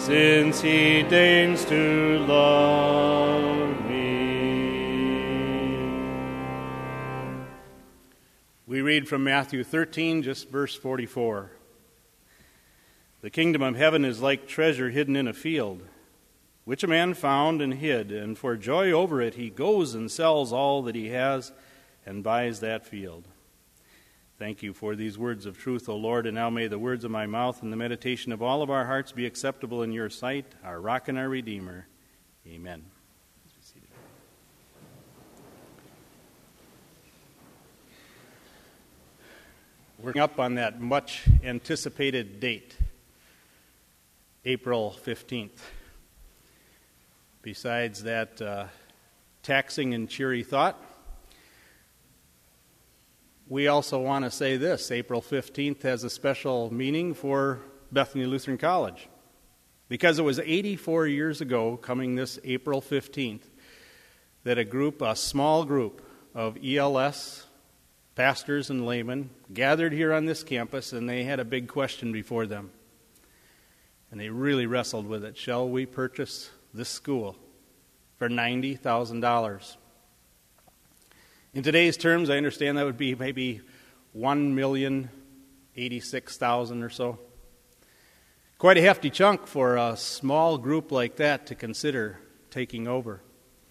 since he deigns to love me. We read from Matthew 13, just verse 44. The kingdom of heaven is like treasure hidden in a field, which a man found and hid, and for joy over it he goes and sells all that he has and buys that field. Thank you for these words of truth, O Lord, and now may the words of my mouth and the meditation of all of our hearts be acceptable in your sight, our rock and our redeemer. Amen. We're up on that much anticipated date, April 15th. Besides that taxing and cheery thought, we also want to say this. April 15th has a special meaning for Bethany Lutheran College, because it was 84 years ago, coming this April 15th, that a small group of ELS pastors and laymen gathered here on this campus, and they had a big question before them. And they really wrestled with it. Shall we purchase this school for $90,000? In today's terms, I understand that would be maybe $1,086,000 or so. Quite a hefty chunk for a small group like that to consider taking over.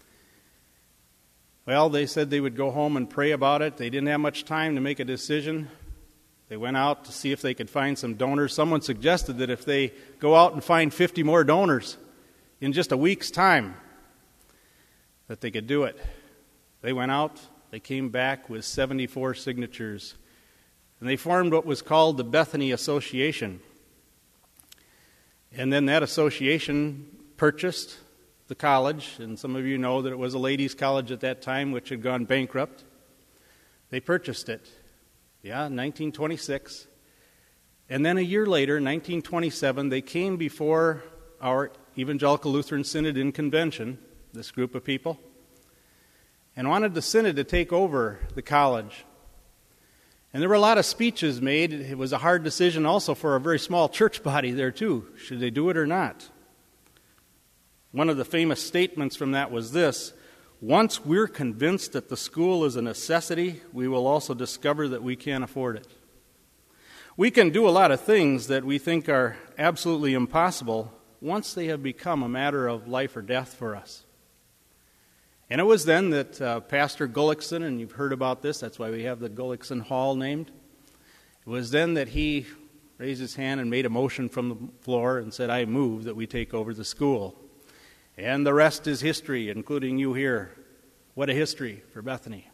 Well, they said they would go home and pray about it. They didn't have much time to make a decision. They went out to see if they could find some donors. Someone suggested that if they go out and find 50 more donors in just a week's time, that they could do it. They went out, they came back with 74 signatures, and they formed what was called the Bethany Association. And then that association purchased the college, and some of you know that it was a ladies' college at that time, which had gone bankrupt. They purchased it, 1926. And then a year later, 1927, they came before our Evangelical Lutheran Synod in convention, this group of people, and wanted the Synod to take over the college. And there were a lot of speeches made. It was a hard decision also for a very small church body there too. Should they do it or not? One of the famous statements from that was this: once we're convinced that the school is a necessity, we will also discover that we can't afford it. We can do a lot of things that we think are absolutely impossible once they have become a matter of life or death for us. And it was then that Pastor Gullickson, and you've heard about this, that's why we have the Gullickson Hall named. It was then that he raised his hand and made a motion from the floor and said, I move that we take over the school. And the rest is history, including you here. What a history for Bethany.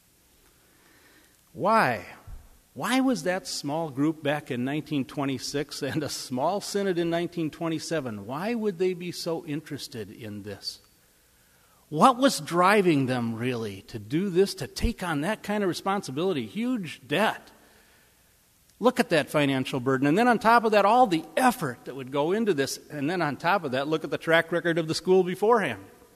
Why? Why was that small group back in 1926 and a small synod in 1927? Why would they be so interested in this? What was driving them really to do this, to take on that kind of responsibility? Huge debt. Look at that financial burden. And then on top of that, all the effort that would go into this. And then on top of that, look at the track record of the school beforehand.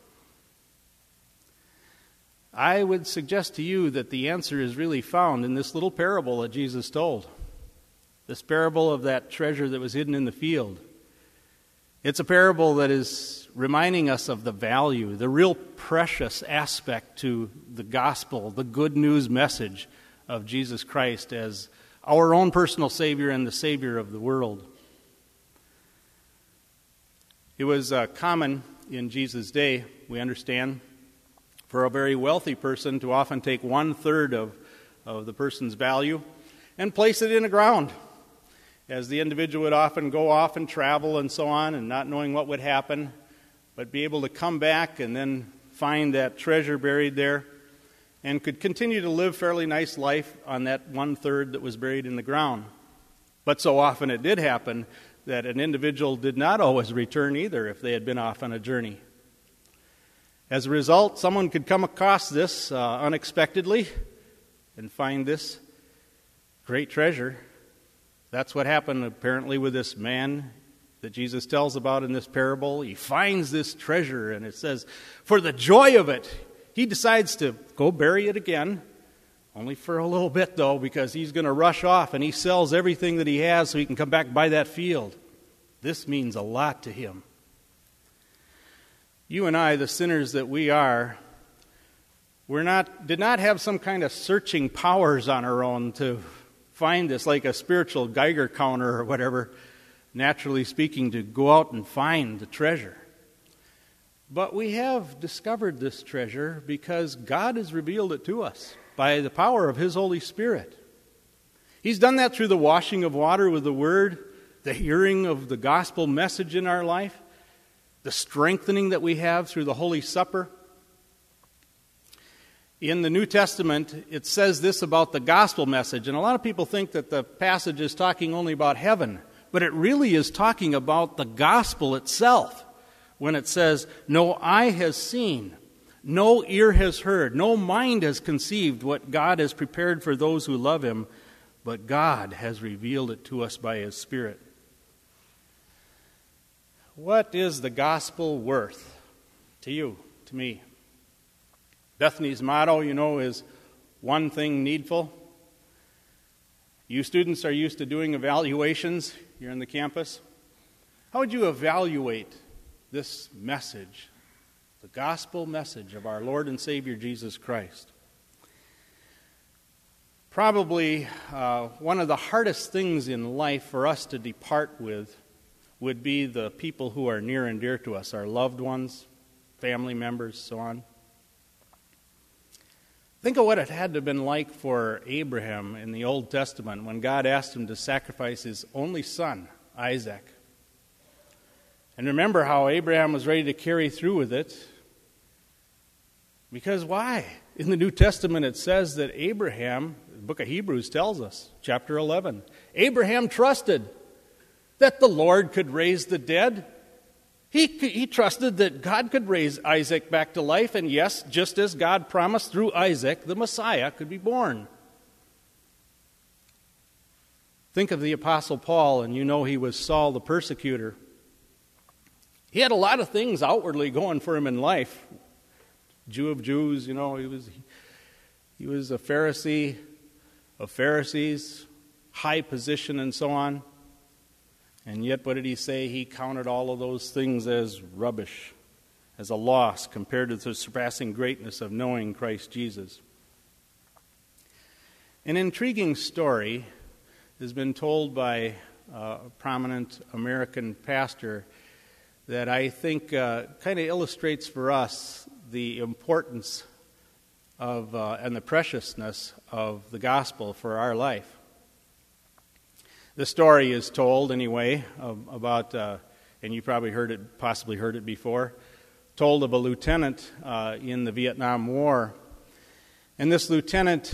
I would suggest to you that the answer is really found in this little parable that Jesus told. This parable of that treasure that was hidden in the field. It's a parable that is reminding us of the value, the real precious aspect to the gospel, the good news message of Jesus Christ as our own personal Savior and the Savior of the world. It was common in Jesus' day, we understand, for a very wealthy person to often take 1/3 of the person's value and place it in the ground, as the individual would often go off and travel and so on, and not knowing what would happen, but be able to come back and then find that treasure buried there, and could continue to live fairly nice life on that 1/3 that was buried in the ground. But so often it did happen that an individual did not always return either if they had been off on a journey. As a result, someone could come across this unexpectedly and find this great treasure. That's what happened apparently with this man that Jesus tells about in this parable. He finds this treasure, and it says, for the joy of it, he decides to go bury it again, only for a little bit though, because he's going to rush off, and he sells everything that he has so he can come back and buy that field. This means a lot to him. You and I, the sinners that we are, did not have some kind of searching powers on our own to find this, like a spiritual Geiger counter or whatever, naturally speaking, to go out and find the treasure. But we have discovered this treasure because God has revealed it to us by the power of His Holy Spirit. He's done that through the washing of water with the Word, the hearing of the gospel message in our life, the strengthening that we have through the Holy Supper. In the New Testament, it says this about the gospel message, and a lot of people think that the passage is talking only about heaven, but it really is talking about the gospel itself when it says, "No eye has seen, no ear has heard, no mind has conceived what God has prepared for those who love Him, but God has revealed it to us by His Spirit." What is the gospel worth to you, to me? Bethany's motto, is one thing needful. You students are used to doing evaluations here on the campus. How would you evaluate this message, the gospel message of our Lord and Savior Jesus Christ? Probably one of the hardest things in life for us to depart with would be the people who are near and dear to us, our loved ones, family members, so on. Think of what it had to have been like for Abraham in the Old Testament when God asked him to sacrifice his only son, Isaac. And remember how Abraham was ready to carry through with it. Because why? In the New Testament it says that Abraham, the book of Hebrews tells us, chapter 11, Abraham trusted that the Lord could raise the dead. He trusted that God could raise Isaac back to life, and yes, just as God promised through Isaac, the Messiah could be born. Think of the Apostle Paul, and he was Saul the persecutor. He had a lot of things outwardly going for him in life. Jew of Jews, he was a Pharisee of Pharisees, high position and so on. And yet, what did he say? He counted all of those things as rubbish, as a loss compared to the surpassing greatness of knowing Christ Jesus. An intriguing story has been told by a prominent American pastor that I think kind of illustrates for us the importance of and the preciousness of the gospel for our life. The story is told, anyway, about, and you probably possibly heard it before, told of a lieutenant in the Vietnam War. And this lieutenant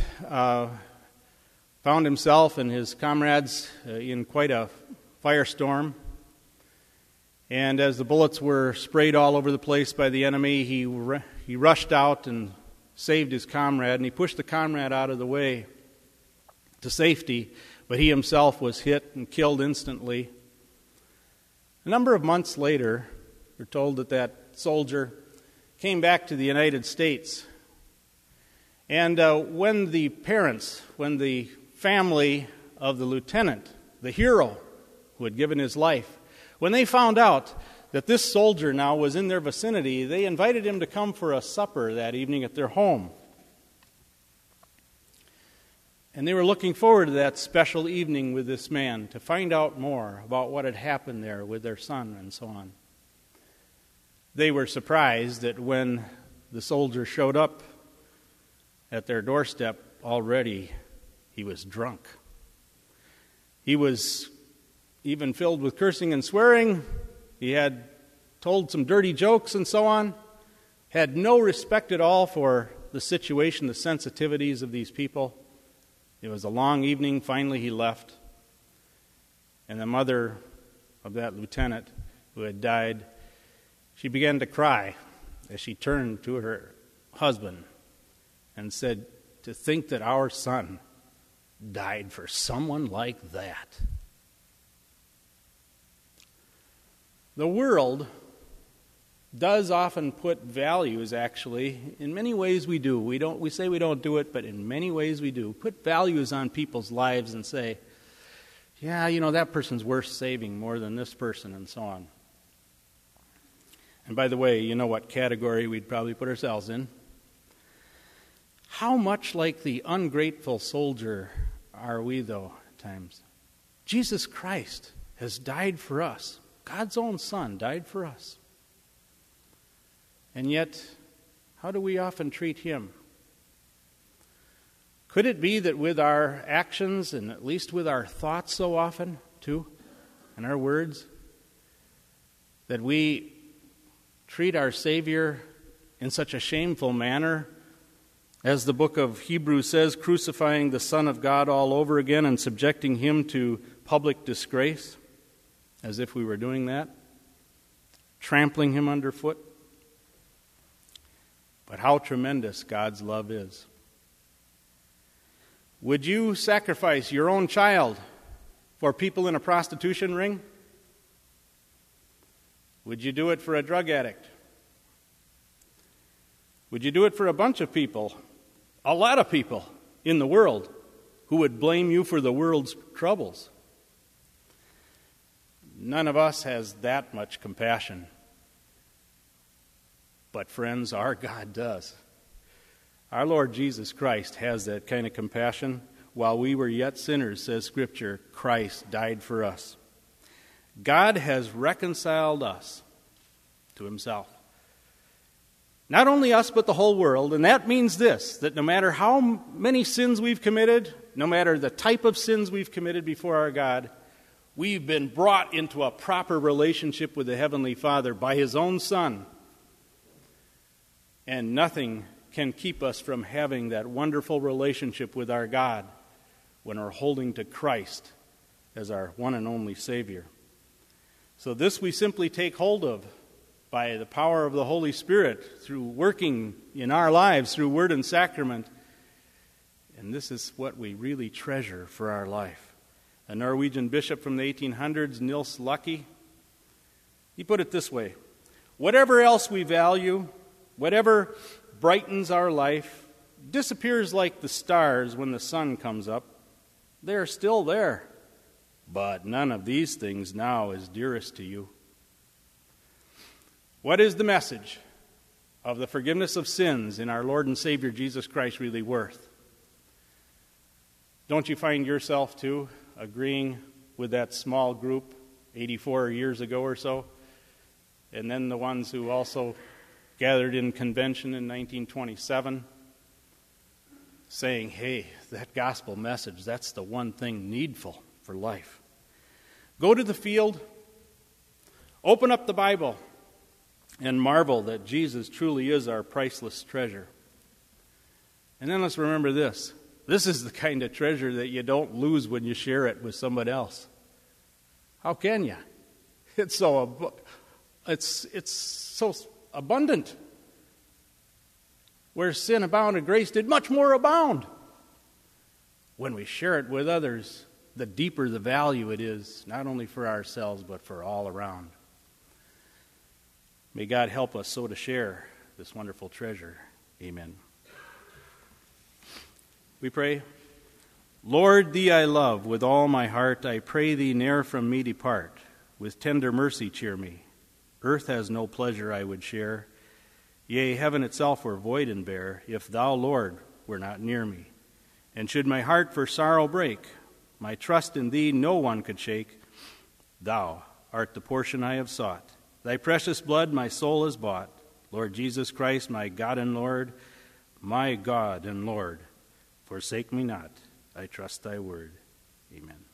found himself and his comrades in quite a firestorm. And as the bullets were sprayed all over the place by the enemy, he rushed out and saved his comrade, and he pushed the comrade out of the way to safety. But he himself was hit and killed instantly. A number of months later, we're told that soldier came back to the United States. And when the family of the lieutenant, the hero who had given his life, when they found out that this soldier now was in their vicinity, they invited him to come for a supper that evening at their home. And they were looking forward to that special evening with this man to find out more about what had happened there with their son and so on. They were surprised that when the soldier showed up at their doorstep, already he was drunk. He was even filled with cursing and swearing. He had told some dirty jokes and so on. Had no respect at all for the situation, the sensitivities of these people. It was a long evening. Finally, he left. And the mother of that lieutenant who had died, she began to cry as she turned to her husband and said, "To think that our son died for someone like that." The world does often put values, actually. In many ways we do. We say we don't do it, but in many ways we do. Put values on people's lives and say, Yeah, that person's worth saving more than this person, and so on. And by the way, you know what category we'd probably put ourselves in? How much like the ungrateful soldier are we, though, at times? Jesus Christ has died for us. God's own Son died for us. And yet, how do we often treat him? Could it be that with our actions, and at least with our thoughts so often, too, and our words, that we treat our Savior in such a shameful manner, as the book of Hebrews says, crucifying the Son of God all over again and subjecting him to public disgrace, as if we were doing that, trampling him underfoot? But how tremendous God's love is. Would you sacrifice your own child for people in a prostitution ring? Would you do it for a drug addict? Would you do it for a bunch of people, a lot of people in the world who would blame you for the world's troubles? None of us has that much compassion. But friends, our God does. Our Lord Jesus Christ has that kind of compassion. While we were yet sinners, says Scripture, Christ died for us. God has reconciled us to himself. Not only us, but the whole world. And that means this, that no matter how many sins we've committed, no matter the type of sins we've committed before our God, we've been brought into a proper relationship with the Heavenly Father by his own Son. And nothing can keep us from having that wonderful relationship with our God when we're holding to Christ as our one and only Savior. So this we simply take hold of by the power of the Holy Spirit through working in our lives through word and sacrament. And this is what we really treasure for our life. A Norwegian bishop from the 1800s, Nils Lucky, he put it this way: whatever else we value, whatever brightens our life, disappears like the stars when the sun comes up. They are still there, but none of these things now is dearest to you. What is the message of the forgiveness of sins in our Lord and Savior Jesus Christ really worth? Don't you find yourself, too, agreeing with that small group 84 years ago or so, and then the ones who also gathered in convention in 1927, saying, hey, that gospel message, that's the one thing needful for life. Go to the field, open up the Bible, and marvel that Jesus truly is our priceless treasure. And then let's remember this. This is the kind of treasure that you don't lose when you share it with somebody else. How can you? It's so abundant. Where sin abounded, grace did much more abound. When we share it with others, the deeper the value it is, not only for ourselves, but for all around. May God help us so to share this wonderful treasure. Amen. We pray. Lord, thee I love with all my heart. I pray thee ne'er from me depart. With tender mercy cheer me. Earth has no pleasure I would share. Yea, heaven itself were void and bare, if thou, Lord, were not near me. And should my heart for sorrow break, my trust in thee no one could shake. Thou art the portion I have sought. Thy precious blood my soul has bought. Lord Jesus Christ, my God and Lord, my God and Lord, forsake me not. I trust thy word. Amen.